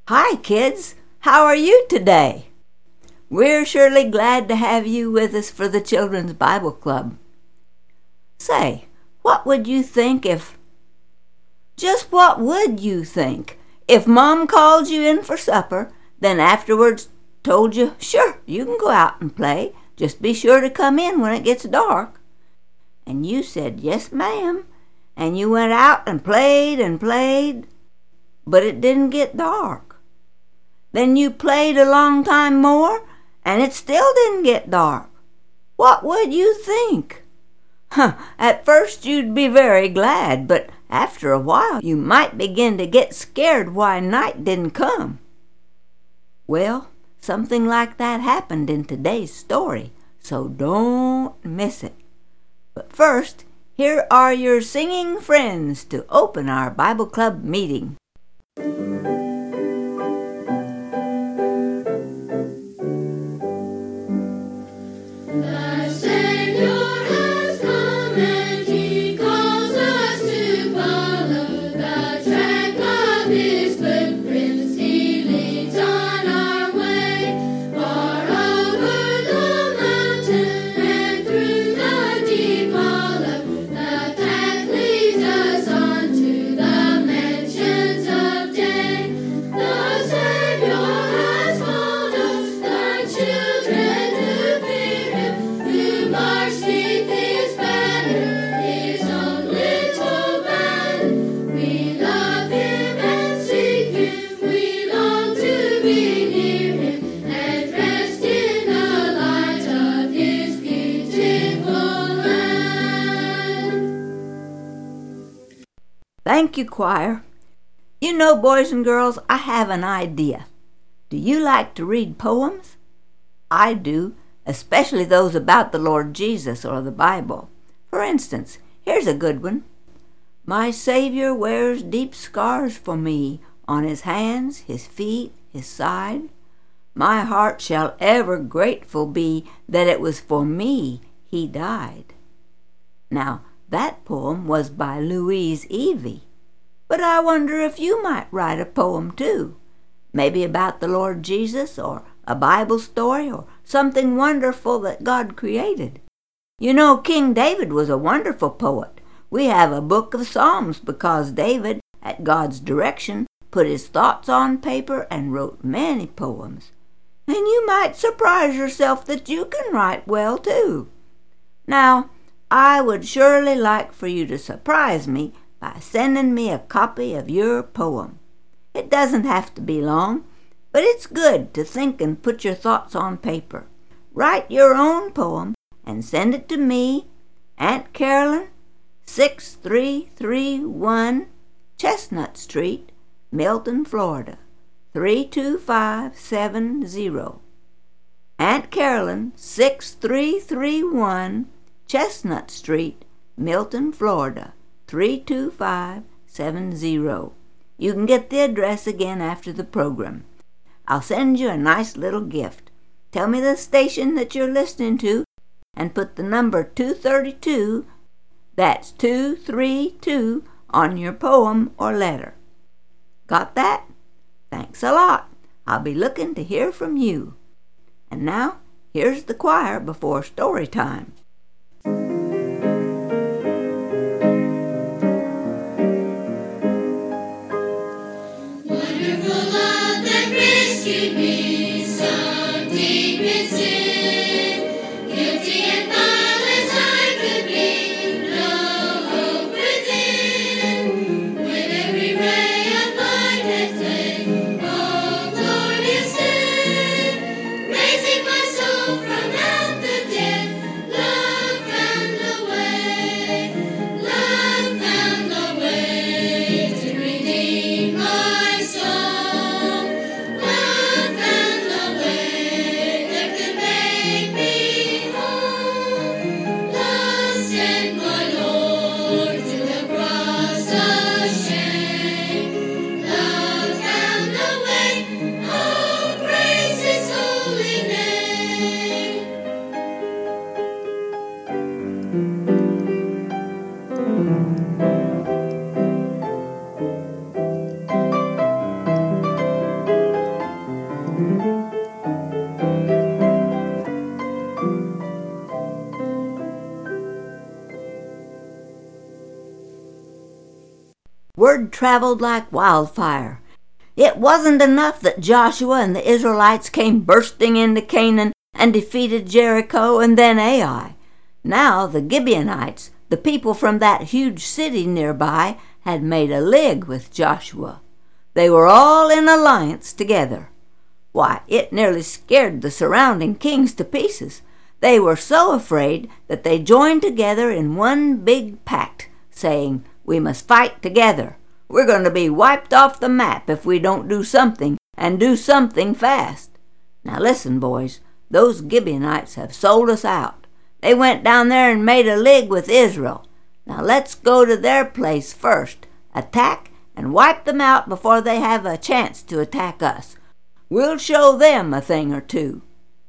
Hi, kids. How are you today? We're surely glad to have you with us for the Children's Bible Club. Say, what would you think if... Just what would you think if Mom called you in for supper, then afterwards told you, sure, you can go out and play, just be sure to come in when it gets dark? And you said, yes, ma'am, and you went out and played, but it didn't get dark. Then you played a long time more, and it still didn't get dark. What would you think? At first you'd be very glad, but after a while you might begin to get scared why night didn't come. Well, something like that happened in today's story, so don't miss it. But first, here are your singing friends to open our Bible Club meeting. Thank you, choir. You know, boys and girls, I have an idea. Do you like to read poems? I do, especially those about the Lord Jesus or the Bible. For instance, here's a good one. My Savior wears deep scars for me on his hands, his feet, his side. My heart shall ever grateful be that it was for me he died. Now, that poem was by Louise Evie. But I wonder if you might write a poem too, maybe about the Lord Jesus or a Bible story or something wonderful that God created. You know, King David was a wonderful poet. We have a book of Psalms because David, at God's direction, put his thoughts on paper and wrote many poems. And you might surprise yourself that you can write well too. Now, I would surely like for you to surprise me by sending me a copy of your poem. It doesn't have to be long, but it's good to think and put your thoughts on paper. Write your own poem and send it to me, Aunt Carolyn, 6331 Chestnut Street, Milton, Florida, 32570. Aunt Carolyn, 6331 Chestnut Street, Milton, Florida, 32570. You can get the address again after the program. I'll send you a nice little gift. Tell me the station that you're listening to and put the number 232, that's 232, on your poem or letter. Got that? Thanks a lot. I'll be looking to hear from you. And now, here's the choir before story time. Love Word traveled like wildfire. It wasn't enough that Joshua and the Israelites came bursting into Canaan and defeated Jericho and then Ai. Now the Gibeonites, the people from that huge city nearby, had made a league with Joshua. They were all in alliance together. Why, it nearly scared the surrounding kings to pieces. They were so afraid that they joined together in one big pact, saying, "We must fight together. We're going to be wiped off the map if we don't do something, and do something fast." Now listen, boys, those Gibeonites have sold us out. They went down there and made a league with Israel. Now let's go to their place first, attack, and wipe them out before they have a chance to attack us. We'll show them a thing or two.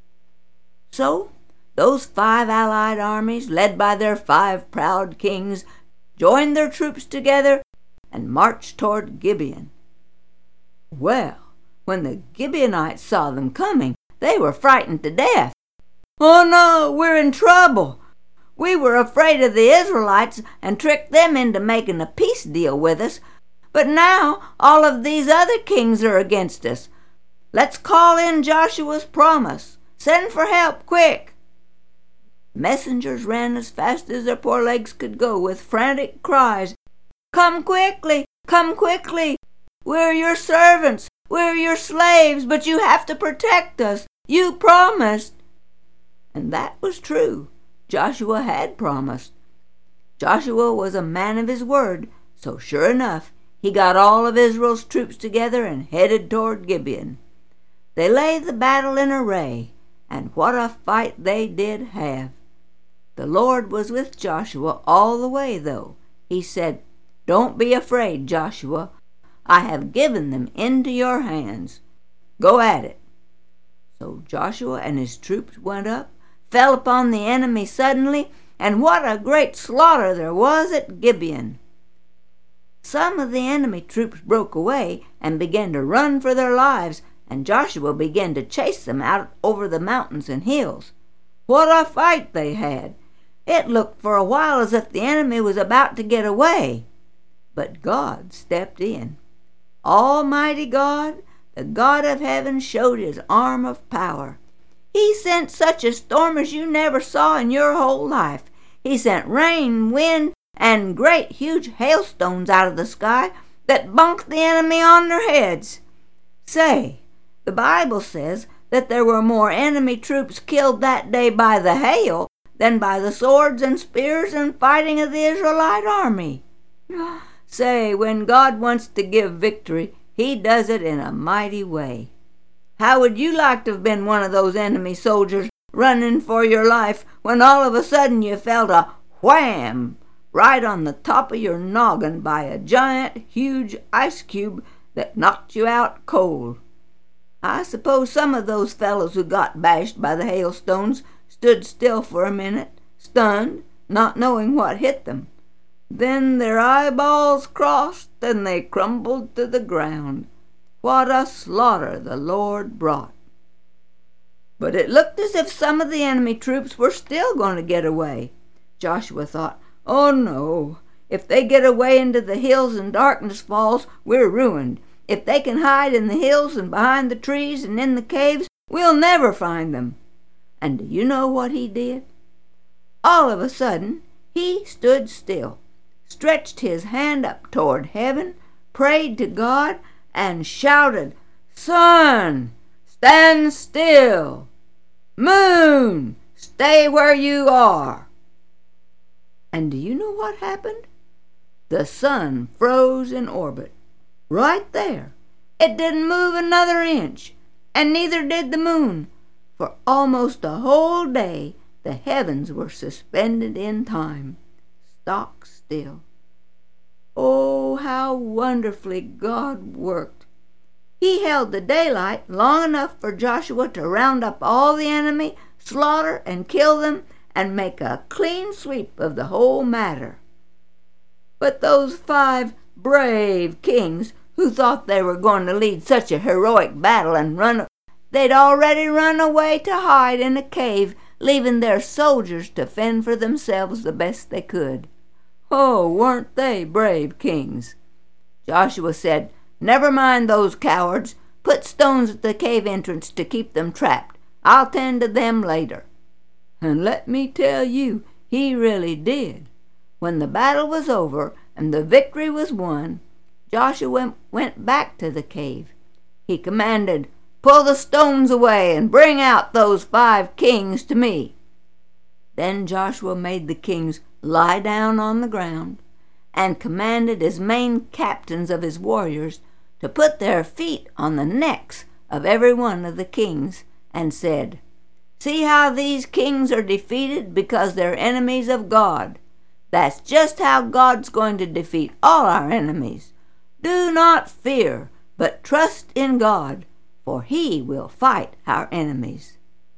So those 5 allied armies, led by their 5 proud kings, joined their troops together and marched toward Gibeon. Well, when the Gibeonites saw them coming, they were frightened to death. "Oh no, we're in trouble. We were afraid of the Israelites and tricked them into making a peace deal with us, but now all of these other kings are against us. Let's call in Joshua's promise. Send for help, quick." Messengers ran as fast as their poor legs could go with frantic cries. "Come quickly! Come quickly! We're your servants! We're your slaves, but you have to protect us! You promised!" And that was true. Joshua had promised. Joshua was a man of his word, so sure enough, he got all of Israel's troops together and headed toward Gibeon. They lay the battle in array, and what a fight they did have. The Lord was with Joshua all the way, though. He said, "Don't be afraid, Joshua. I have given them into your hands. Go at it." So Joshua and his troops went up, fell upon the enemy suddenly, and what a great slaughter there was at Gibeon. Some of the enemy troops broke away and began to run for their lives, and Joshua began to chase them out over the mountains and hills. What a fight they had! It looked for a while as if the enemy was about to get away. But God stepped in. Almighty God, the God of heaven, showed his arm of power. He sent such a storm as you never saw in your whole life. He sent rain, wind, and great huge hailstones out of the sky that bonked the enemy on their heads. Say, the Bible says that there were more enemy troops killed that day by the hail than by the swords and spears and fighting of the Israelite army. Say, when God wants to give victory, he does it in a mighty way. How would you like to have been one of those enemy soldiers running for your life when all of a sudden you felt a wham right on the top of your noggin by a giant, huge ice cube that knocked you out cold? I suppose some of those fellows who got bashed by the hailstones stood still for a minute, stunned, not knowing what hit them. Then their eyeballs crossed and they crumbled to the ground. What a slaughter the Lord brought. But it looked as if some of the enemy troops were still going to get away. Joshua thought, "Oh no, if they get away into the hills and darkness falls, we're ruined. If they can hide in the hills and behind the trees and in the caves, we'll never find them." And do you know what he did? All of a sudden, he stood still, stretched his hand up toward heaven, prayed to God, and shouted, "Sun, stand still! Moon, stay where you are!" And do you know what happened? The sun froze in orbit, right there. It didn't move another inch, and neither did the moon. For almost a whole day, the heavens were suspended in time, stock still. Oh, how wonderfully God worked! He held the daylight long enough for Joshua to round up all the enemy, slaughter and kill them, and make a clean sweep of the whole matter. But those 5 brave kings who thought they were going to lead such a heroic battle and they'd already run away to hide in a cave, leaving their soldiers to fend for themselves the best they could. Oh, weren't they brave kings? Joshua said, "Never mind those cowards. Put stones at the cave entrance to keep them trapped. I'll tend to them later." And let me tell you, he really did. When the battle was over and the victory was won, Joshua went back to the cave. He commanded, "Pull the stones away and bring out those 5 kings to me." Then Joshua made the kings lie down on the ground and commanded his main captains of his warriors to put their feet on the necks of every one of the kings and said, "See how these kings are defeated because they're enemies of God. That's just how God's going to defeat all our enemies. Do not fear, but trust in God, for He will fight our enemies."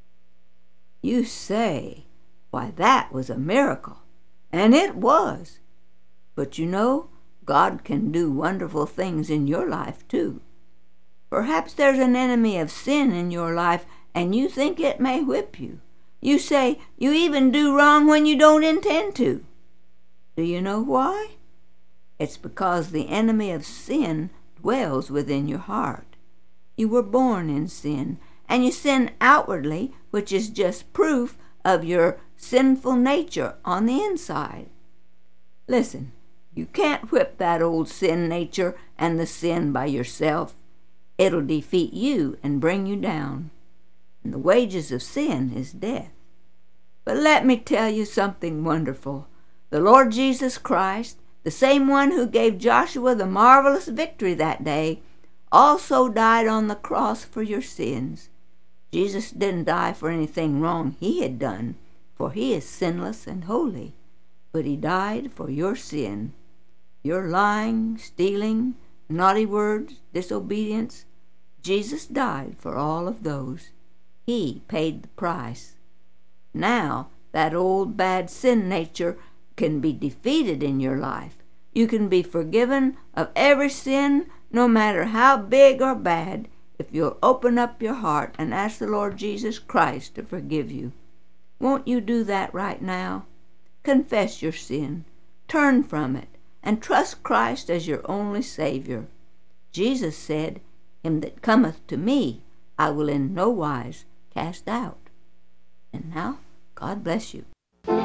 You say, "Why, that was a miracle." And it was. But you know, God can do wonderful things in your life too. Perhaps there's an enemy of sin in your life and you think it may whip you. You say you even do wrong when you don't intend to. Do you know why? It's because the enemy of sin dwells within your heart. You were born in sin, and you sin outwardly, which is just proof of your sinful nature on the inside. Listen, you can't whip that old sin nature and the sin by yourself. It'll defeat you and bring you down. And the wages of sin is death. But let me tell you something wonderful. The Lord Jesus Christ, the same one who gave Joshua the marvelous victory that day, also died on the cross for your sins. Jesus didn't die for anything wrong he had done, for he is sinless and holy. But he died for your sin, your lying, stealing, naughty words, disobedience. Jesus died for all of those. He paid the price. Now, that old bad sin nature can be defeated in your life. You can be forgiven of every sin, no matter how big or bad, if you'll open up your heart and ask the Lord Jesus Christ to forgive you. Won't you do that right now? Confess your sin, turn from it, and trust Christ as your only Savior. Jesus said, "Him that cometh to me, I will in no wise cast out." And now, God bless you.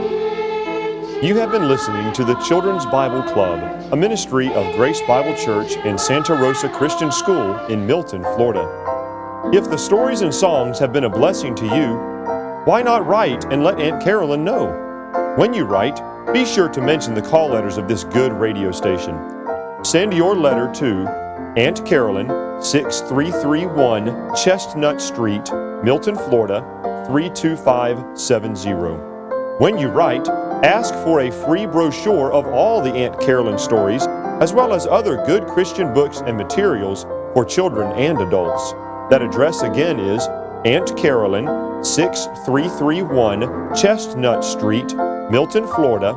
You have been listening to the Children's Bible Club, a ministry of Grace Bible Church and Santa Rosa Christian School in Milton, Florida. If the stories and songs have been a blessing to you, why not write and let Aunt Carolyn know? When you write, be sure to mention the call letters of this good radio station. Send your letter to Aunt Carolyn, 6331 Chestnut Street, Milton, Florida, 32570. When you write, ask for a free brochure of all the Aunt Carolyn stories, as well as other good Christian books and materials for children and adults. That address again is Aunt Carolyn, 6331 Chestnut Street, Milton, Florida,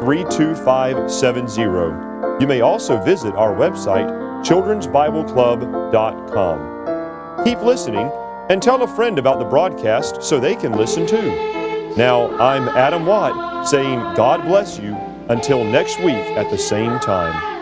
32570. You may also visit our website, childrensbibleclub.com. Keep listening and tell a friend about the broadcast so they can listen too. Now, I'm Adam Watt saying God bless you until next week at the same time.